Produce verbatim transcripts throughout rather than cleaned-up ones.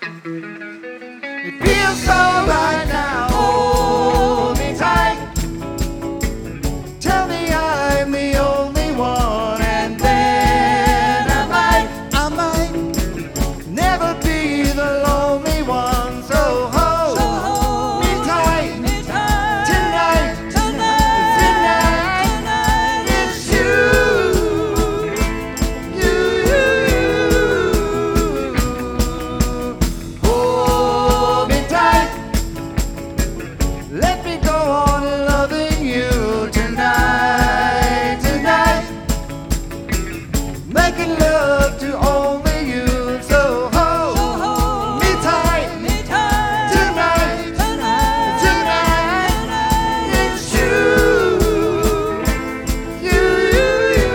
It feels so right now. Hold me tight. Tell me I'm the only one, and then I might, I might never be the lonely one. So hold, So hold me tight, me tight tonight, tonight, tonight. tonight. It's you, you, you, you. Hold me tight. Let me go on loving you tonight, tonight. Making love to only you. So hold, So hold me tight, me tight tonight, tonight, tonight. tonight. It's you, you, you,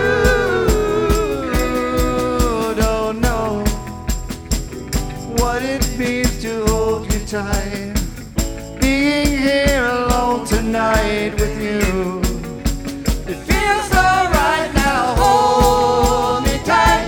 you. Don't know what it means to hold you tight. Being here alone tonight with you. It feels alright now. Hold me tight.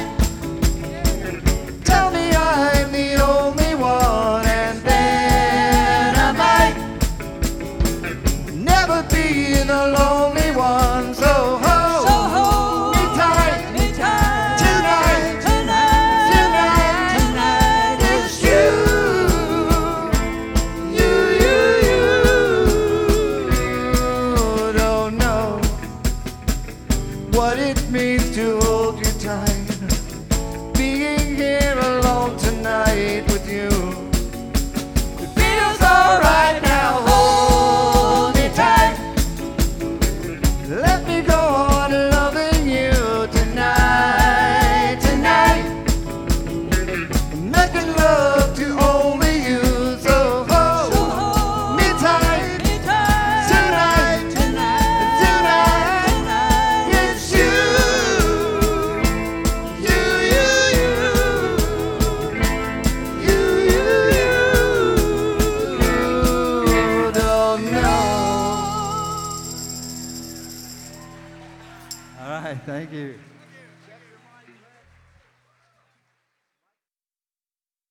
Tell me I'm the only one, and then I might never be the lonely one. So hold, So hold me tight, me tight tonight, tonight, tonight. tonight. It's you, you, you, you. Don't know what it means to hold you tight. Being here alone tonight with you. It feels alright now. Hold me tight. Let me go on loving you tonight, tonight. Making love to only you. So hold, So hold me tight, me tight tonight, tonight, tonight. tonight. It's you, you, you, you, you, you, you. Don't know. All right, thank you.